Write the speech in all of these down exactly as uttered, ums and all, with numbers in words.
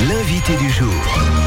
l'invité du jour.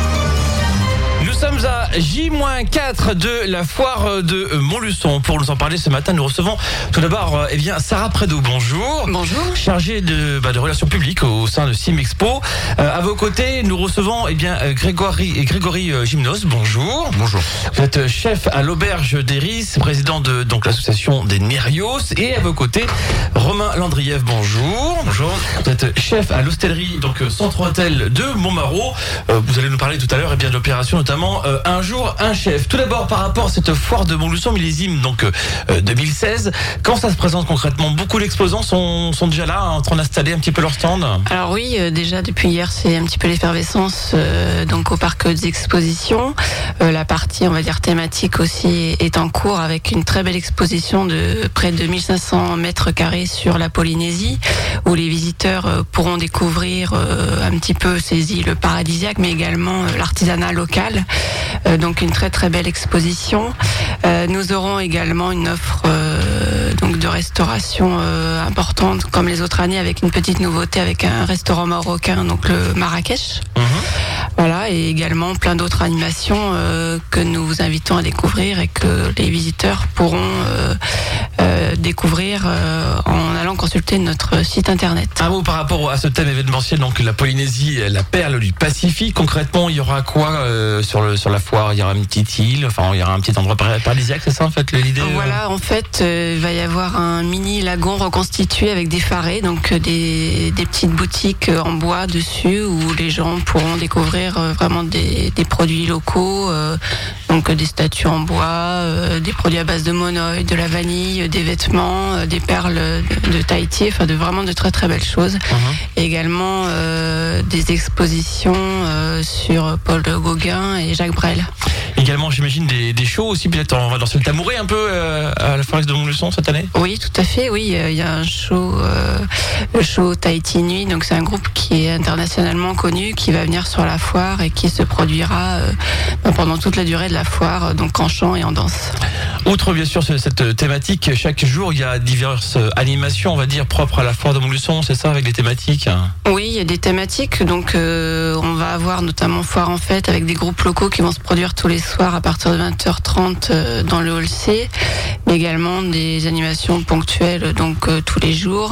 Nous sommes à J quatre de la foire de Montluçon. Pour nous en parler ce matin, nous recevons tout d'abord eh bien, Sarah Prédo. Bonjour. Bonjour. Chargée de, bah, de relations publiques au sein de Simexpo. Euh, à vos côtés, nous recevons eh bien, Grégory, Grégory Gymnos. Bonjour. Bonjour. Vous êtes chef à l'auberge d'Héris, président de donc, l'association des Nérios. Et à vos côtés, Romain Landrieff. Bonjour. Bonjour. Vous êtes chef à l'hostellerie, donc Centre Hôtel de Montmarault. Euh, vous allez nous parler tout à l'heure eh bien, de l'opération, notamment euh, un jour, un chef. Tout d'abord, par rapport à cette foire de Montluçon millésime, donc euh, deux mille seize, quand ça se présente concrètement? Beaucoup d'exposants sont, sont déjà là, hein, en train d'installer un petit peu leur stand. Alors oui, euh, déjà depuis hier, c'est un petit peu l'effervescence euh, donc au parc des expositions. Euh, la partie, on va dire, thématique aussi est en cours avec une très belle exposition de près de mille cinq cents mètres carrés sur la Polynésie, où les visiteurs euh, pourront découvrir euh, un petit peu ces îles paradisiaques, mais également euh, l'artisanat local. Euh, donc une très très belle exposition. Euh, nous aurons également une offre euh, donc de restauration euh, importante comme les autres années, avec une petite nouveauté avec un restaurant marocain, donc le Marrakech. Mmh. Voilà, et également plein d'autres animations euh, que nous vous invitons à découvrir et que les visiteurs pourront euh, euh, découvrir euh, en allant consulter notre site internet. Un mot par rapport à ce thème événementiel, donc la Polynésie, la perle du Pacifique. Concrètement, il y aura quoi euh, sur le sur la foire? Il y aura une petite île, enfin il y aura un petit endroit paradisiaque, c'est ça en fait l'idée? Voilà, euh... en fait, euh, il va y avoir un mini lagon reconstitué avec des farets, donc euh, des des petites boutiques en bois dessus où les gens pourront découvrir euh, vraiment des des produits locaux, euh, donc euh, des statues en bois, euh, des produits à base de monoï, de la vanille, euh, des vêtements, euh, des perles de, de Tahiti, enfin de vraiment de très très belles choses. Uh-huh. Et également euh, des expositions euh, sur Paul Gauguin et Jacques Brel. Également, j'imagine des, des shows aussi, peut-être on va danser le tabouret un peu euh, à la forêt de Montluçon cette année. Oui, tout à fait. Oui, il y a un show, euh, le show Tahiti Nuit. Donc c'est un groupe qui est internationalement connu, qui va venir sur la foire et qui se produira euh, pendant toute la durée de la foire, donc en chant et en danse. Outre bien sûr cette thématique, chaque jour il y a diverses animations, on va dire propres à la foire de Montluçon, c'est ça, avec des thématiques? Oui, il y a des thématiques. Donc euh, on va avoir notamment foire en fête avec des groupes locaux qui vont se produire tous les soir à partir de vingt heures trente euh, dans le hall C, mais également des animations ponctuelles donc euh, tous les jours,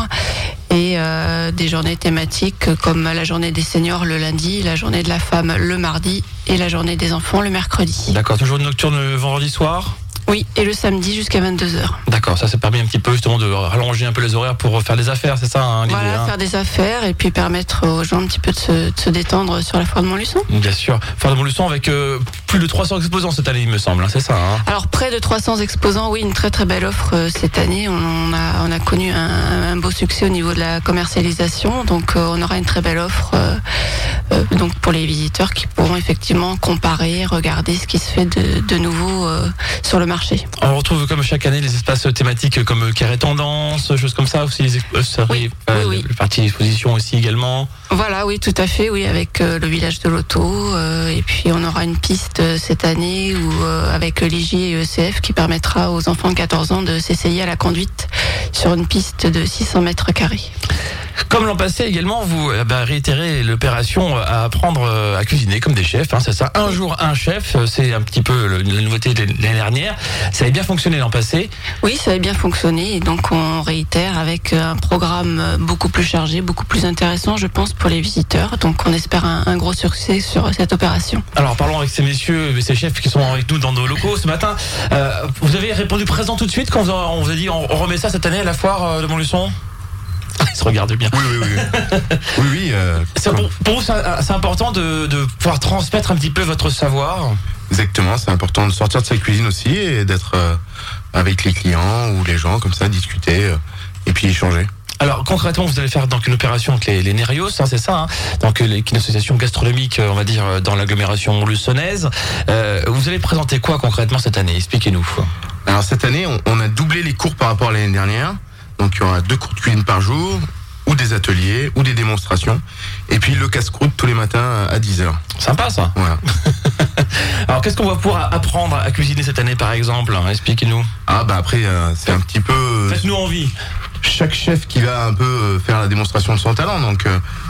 et euh, des journées thématiques comme la journée des seniors le lundi, la journée de la femme le mardi et la journée des enfants le mercredi. D'accord, toujours une nocturne le vendredi soir? Oui, et le samedi jusqu'à vingt-deux heures. D'accord, ça, ça permet un petit peu justement de rallonger un peu les horaires pour faire des affaires, c'est ça hein, l'idée? Voilà, hein. faire des affaires et puis permettre aux gens un petit peu de se, de se détendre sur la foire de Montluçon. Bien sûr, foire de Montluçon avec euh, plus de trois cents exposants cette année, il me semble, hein, c'est ça hein? Alors près de trois cents exposants, oui, une très très belle offre euh, cette année. On a, on a connu un, un beau succès au niveau de la commercialisation, donc euh, on aura une très belle offre euh, euh, donc pour les visiteurs qui pourront effectivement comparer, regarder ce qui se fait de, de nouveau euh, sur le marché. On retrouve comme chaque année les espaces thématiques comme Carré Tendance, choses comme ça aussi, les expo- oui, euh, oui, oui. le parti d'exposition aussi également. Voilà, oui, tout à fait, oui, avec euh, le village de l'auto, euh, et puis on aura une piste euh, cette année où euh, avec l'I J et E C F qui permettra aux enfants de quatorze ans de s'essayer à la conduite sur une piste de six cents mètres carrés. Comme l'an passé également, vous bah, réitérez l'opération à apprendre à cuisiner comme des chefs, hein, c'est ça. Un jour, un chef, c'est un petit peu le, la nouveauté de l'année dernière. Ça avait bien fonctionné l'an passé. Oui, ça avait bien fonctionné et donc on réitère avec un programme beaucoup plus chargé, beaucoup plus intéressant, je pense, pour les visiteurs. Donc on espère un, un gros succès sur cette opération. Alors parlons avec ces messieurs, ces chefs qui sont avec nous dans nos locaux ce matin. Euh, vous avez répondu présent tout de suite quand on vous a dit on remet ça cette année à la foire de Montluçon? Ils se regardent bien. Oui, oui, oui. oui, oui. Euh, c'est pour, pour vous, c'est important de, de pouvoir transmettre un petit peu votre savoir. Exactement, c'est important de sortir de sa cuisine aussi et d'être euh, avec les clients ou les gens, comme ça, discuter euh, et puis échanger. Alors concrètement, vous allez faire donc une opération avec les, les Nérios, hein, c'est ça, hein, donc les, une association gastronomique, on va dire, dans l'agglomération montluçonnaise. Euh, vous allez présenter quoi concrètement cette année? Expliquez-nous. Alors cette année, on, on a doublé les cours par rapport à l'année dernière. Donc il y aura deux cours de cuisine par jour, ou des ateliers, ou des démonstrations. Et puis le casse-croûte tous les matins à dix heures. Sympa ça. Voilà. Alors qu'est-ce qu'on va pouvoir apprendre à cuisiner cette année par exemple? Expliquez-nous. Ah bah après euh, c'est un petit peu... Faites-nous envie. Chaque chef qui va un peu faire la démonstration de son talent. Donc euh,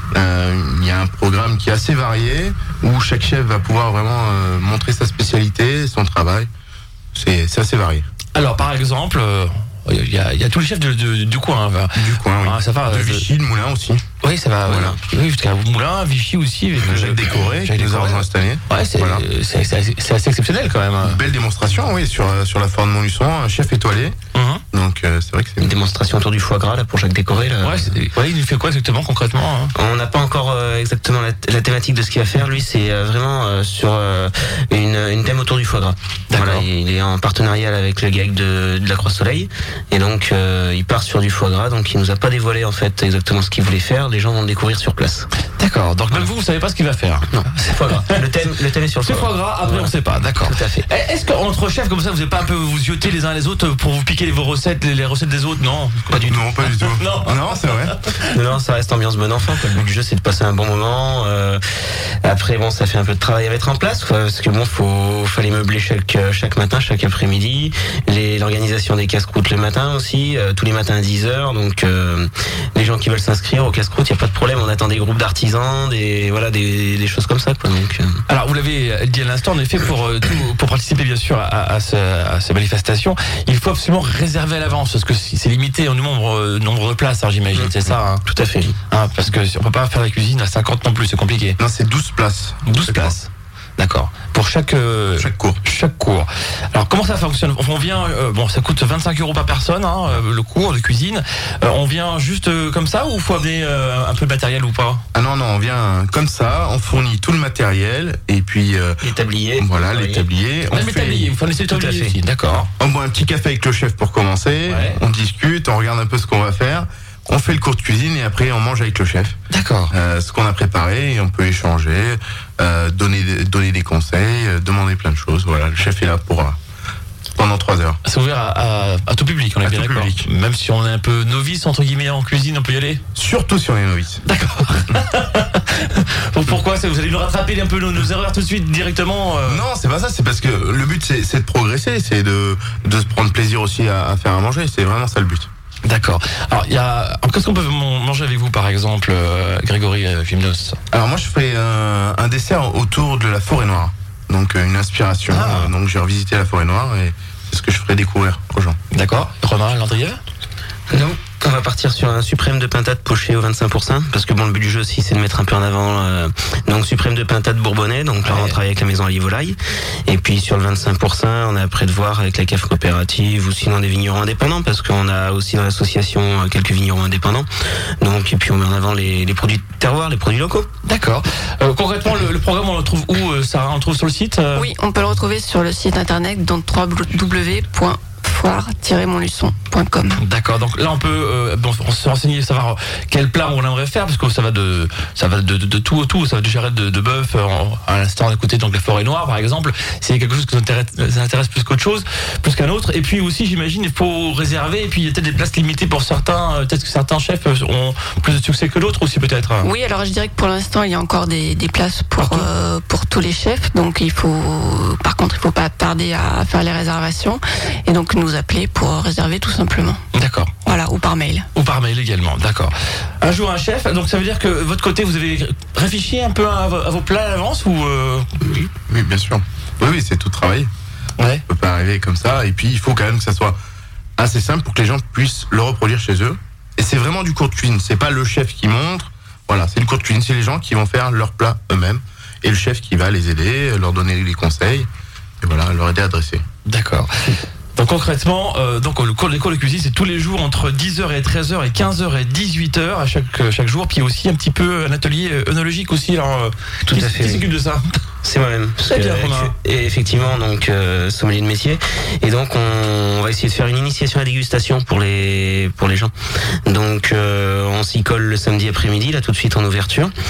Euh, il y a un programme qui est assez varié, où chaque chef va pouvoir vraiment euh, montrer sa spécialité, son travail. C'est, c'est assez varié. Alors par exemple, euh, il y a, il y a tous les chefs de, de, du coin. Hein, du coin, oui. Ah, ça va, de euh, Vichy, de Moulin aussi. Oui, ça va. Voilà. Oui, jusqu'à Moulin, Vichy aussi. Avec Jacques Décoré, qui nous a rejoint cette année. Ouais, c'est, voilà. c'est, c'est, assez, c'est assez exceptionnel quand même. Une belle démonstration, oui, sur, sur la foire de Montluçon, un chef étoilé. Mm-hmm. Donc euh, c'est vrai que c'est une démonstration autour du foie gras là pour Jacques Décoré. Là. Ouais, c'est, ouais, il fait quoi exactement concrètement hein On n'a pas encore euh, exactement la, la thématique de ce qu'il va faire. Lui, c'est euh, vraiment euh, sur euh, une, une thème autour du foie gras. D'accord. Voilà, il est en partenariat avec le G A C de, de la Croix-Soleil et donc euh, il part sur du foie gras. Donc il nous a pas dévoilé en fait exactement ce qu'il voulait faire. Les gens vont le découvrir sur place. D'accord. Donc même vous, vous savez pas ce qu'il va faire. Non, c'est foie gras. Le thème, le thème est sur le c'est foie foie gras. gras. Après, Voilà. on sait pas. D'accord. Tout à fait. Est-ce qu'entre chefs comme ça, vous n'avez pas un peu vous zioter les uns les autres pour vous piquer vos recettes, les, les recettes des autres? Non, Pas du tout. Non, pas du tout. Non. Ah non, c'est vrai. Non, non, ça reste ambiance bon enfant. Quoi. Le but du jeu, c'est de passer un bon moment. Euh, après, bon, ça fait un peu de travail à mettre en place, quoi, parce que bon, faut, fallait meubler chaque chaque matin, chaque après-midi. Les, l'organisation des casse-croûtes le matin aussi, euh, tous les matins à dix heures. Donc, euh, les gens qui veulent s'inscrire au casse-croûte, il y a pas de problème. On attend des groupes d'artisans, des voilà, des, des choses comme ça, quoi. Donc, euh... Alors vous l'avez dit à l'instant, en effet, pour euh, tout, pour participer bien sûr à, à, ce, à ces manifestations, il faut absolument réserver à l'avance, parce que c'est limité en nombre, euh, nombre de places, hein, j'imagine, mmh. c'est ça hein Tout à fait. Hein, parce que on peut pas faire la cuisine à cinquante non plus, c'est compliqué. Non, c'est douze places. douze places. D'accord. Pour chaque euh, chaque cours. Chaque cours. Alors comment ça fonctionne? On vient, euh, bon, ça coûte vingt-cinq euros par personne, hein, euh, le cours de cuisine. Euh, on vient juste euh, comme ça ou faut amener euh, un peu de matériel ou pas? Ah non non, on vient comme ça. On fournit tout le matériel et puis euh, les tabliers. Voilà, les tabliers. On, on fait tabliers. Vous fournissez les tabliers aussi. D'accord. On boit un petit café avec le chef pour commencer. Ouais. On discute, on regarde un peu ce qu'on va faire. On fait le cours de cuisine et après on mange avec le chef. D'accord. Euh, ce qu'on a préparé et on peut échanger, euh, donner donner des conseils, euh, demander plein de choses. Voilà, le chef est là pour euh, pendant trois heures. C'est ouvert à, à, à tout public, on est à bien d'accord. Public. Même si on est un peu novice entre guillemets en cuisine, on peut y aller. Surtout si on est novice. D'accord. Pourquoi vous allez nous rattraper un peu nos, nos erreurs tout de suite directement euh... Non, c'est pas ça. C'est parce que le but c'est, c'est de progresser, c'est de de se prendre plaisir aussi à, à faire à manger. C'est vraiment ça le but. D'accord. Alors, il y a. Qu'est-ce qu'on peut manger avec vous, par exemple, euh, Grégory euh, Gymnos? Alors moi, je fais euh, un dessert autour de la forêt noire. Donc euh, une inspiration. Ah. Euh, donc j'ai revisité la forêt noire et c'est ce que je ferai découvrir aux gens. D'accord. Romain Landrieux? Non. On va partir sur un suprême de pintade poché au vingt-cinq pour cent parce que bon, le but du jeu aussi c'est de mettre un peu en avant euh, donc suprême de pintade bourbonnais, donc là ouais. On travaille avec la maison Olive Volaille et puis sur le vingt-cinq pour cent on est après de voir avec la cave coopérative ou sinon des vignerons indépendants parce qu'on a aussi dans l'association quelques vignerons indépendants, donc et puis on met en avant les, les produits de terroir, les produits locaux. D'accord. Euh, concrètement le, le programme on le trouve où euh, Sarah? On le trouve sur le site euh... Oui, on peut le retrouver sur le site internet donc w w w point foire tiret montluçon point com. D'accord. Donc là on peut euh, bon, se renseigner, savoir quel plat on aimerait faire parce que ça va de ça va de, de, de tout au tout, ça va du jarret de, de bœuf euh, à l'instant d'écouter donc la forêt noire par exemple. C'est quelque chose qui nous intéresse, ça intéresse plus qu'autre chose, plus qu'un autre. Et puis aussi j'imagine il faut réserver et puis il y a peut-être des places limitées pour certains. Peut-être que certains chefs ont plus de succès que d'autres aussi peut-être. Oui, alors je dirais que pour l'instant il y a encore des, des places pour euh, pour tous les chefs. Donc il faut par contre il faut pas tarder à faire les réservations et donc nous appeler pour réserver tout simplement. D'accord. Voilà, ou par mail. Ou par mail également, d'accord. Un jour un chef, donc ça veut dire que votre côté vous avez réfléchi un peu à, à vos plats à l'avance ou euh... oui, oui, bien sûr. Oui, oui, c'est tout travail. Ouais. On peut pas arriver comme ça et puis il faut quand même que ça soit assez simple pour que les gens puissent le reproduire chez eux. Et c'est vraiment du cours de cuisine, c'est pas le chef qui montre. Voilà, c'est le cours de cuisine, c'est les gens qui vont faire leurs plats eux-mêmes et le chef qui va les aider, leur donner les conseils et voilà, leur aider à dresser. D'accord. Donc concrètement, euh, donc le cours, les cours de cuisine, c'est tous les jours entre dix heures et treize heures et quinze heures et dix-huit heures à chaque chaque jour. Puis aussi un petit peu un atelier œnologique aussi. Alors, euh, tout qui, à fait. Qui s'occupe de ça? C'est moi-même. Très bien, Romain. Et effectivement, donc euh, sommelier de métier. Et donc on, on va essayer de faire une initiation à la dégustation pour les pour les gens. Donc euh, on s'y colle le samedi après-midi, là tout de suite en ouverture.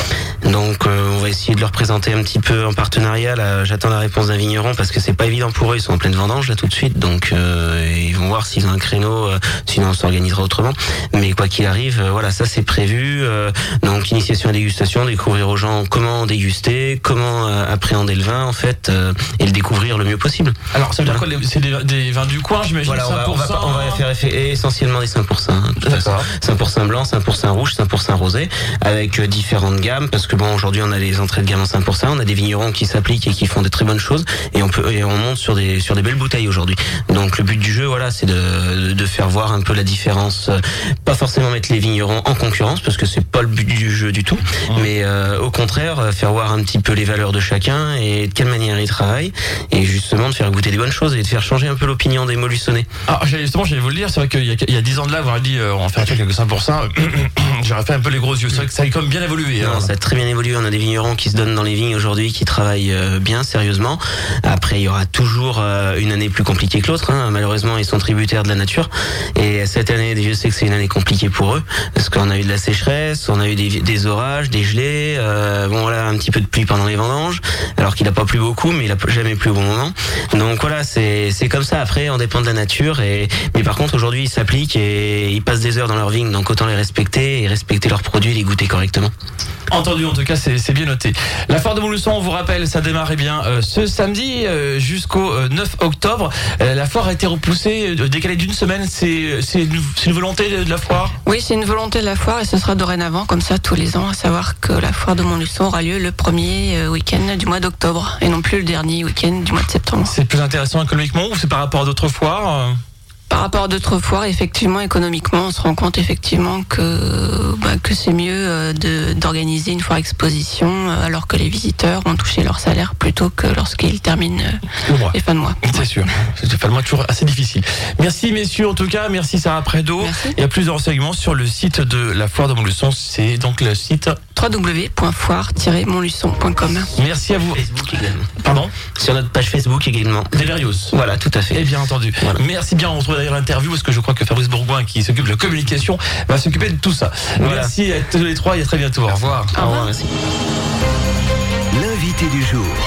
Donc euh, on va essayer de leur présenter un petit peu en partenariat. Là, j'attends la réponse d'un vigneron parce que c'est pas évident pour eux. Ils sont en pleine vendange là tout de suite, donc euh, ils vont voir s'ils ont un créneau. Euh, sinon on s'organisera autrement. Mais quoi qu'il arrive, euh, voilà, ça c'est prévu. Euh, donc initiation à dégustation, découvrir aux gens comment déguster, comment euh, appréhender le vin en fait, euh, et le découvrir le mieux possible. Alors ça veut dire quoi? C'est des, des vins du coin, j'imagine. Voilà, on va, on, va, on va faire effet, essentiellement des cinq pour cent. Hein, D'accord. cinq pour cent blanc, cinq pour cent rouge, cinq pour cent rosé, avec euh, différentes gammes. Parce que bon, aujourd'hui on a les entrées de gamme en cinq pour cent, on a des vignerons qui s'appliquent et qui font de très bonnes choses, et on peut et on monte sur des sur des belles bouteilles aujourd'hui. Donc le but du jeu, voilà, c'est de de faire voir un peu la différence. Pas forcément mettre les vignerons en concurrence, parce que c'est pas le but du jeu du tout, mmh. mais euh, au contraire faire voir un petit peu les valeurs de chacun et de quelle manière ils travaillent, et justement de faire goûter des bonnes choses et de faire changer un peu l'opinion des Molusonnais. Ah, justement, j'allais vous le dire, c'est vrai qu'il y a, il y a dix ans de là, vous m'avez dit euh, on va faire un truc avec cinq pour cent, j'aurais fait un peu les gros yeux. C'est vrai que ça a quand même bien évolué. Non, hein. Ça a très bien évolué. On a des vignerons qui se donnent dans les vignes aujourd'hui, qui travaillent euh, bien, sérieusement. Après, il y aura toujours euh, une année plus compliquée que l'autre. Hein. Malheureusement, ils sont tributaires de la nature. Et cette année, je sais que c'est une année compliquée pour eux, parce qu'on a eu de la sécheresse, on a eu des, des orages, des gelées, euh, bon voilà, un petit peu de pluie pendant les vendanges, alors qu'il n'a pas plu beaucoup, mais il a jamais plu au bon moment. Donc voilà, c'est c'est comme ça. Après, on dépend de la nature. Et mais par contre, aujourd'hui, ils s'appliquent et ils passent des heures dans leur vigne, donc autant les respecter et respecter leurs produits et les goûter correctement. Entendu, en tout cas, c'est bien noté. La foire de Montluçon, on vous rappelle, ça démarre eh bien euh, ce samedi euh, jusqu'au euh, neuf octobre. Euh, la foire a été repoussée, euh, décalée d'une semaine. C'est c'est une, une volonté de la foire? Oui, c'est une volonté de la foire, et ce sera dorénavant comme ça tous les ans, à savoir que la foire de Montluçon aura lieu le premier euh, week-end du mois d'octobre et non plus le dernier week-end du mois de septembre. C'est plus intéressant économiquement ou c'est par rapport à d'autres foires? Par rapport à d'autres foires, effectivement, économiquement, on se rend compte effectivement que bah, que c'est mieux de d'organiser une foire exposition euh, alors que les visiteurs ont touché leur salaire plutôt que lorsqu'ils terminent euh, les fins de mois. C'est sûr, c'est fin de mois toujours assez difficile. Merci messieurs en tout cas, merci Sarah Prédo. Merci. Il y a plus de renseignements sur le site de la foire de Montluçon, c'est donc le site w w w point foire tiret montluçon point com. Merci à vous. Facebook également. Pardon? Sur notre page Facebook également. Delirios. Voilà, tout à fait. Et bien entendu. Voilà. Merci bien, on se retrouve d'ailleurs l'interview parce que je crois que Fabrice Bourgoin qui s'occupe de la communication va s'occuper de tout ça. Voilà. Merci à tous les trois et à très bientôt. Au revoir. Au revoir, merci. L'invité du jour.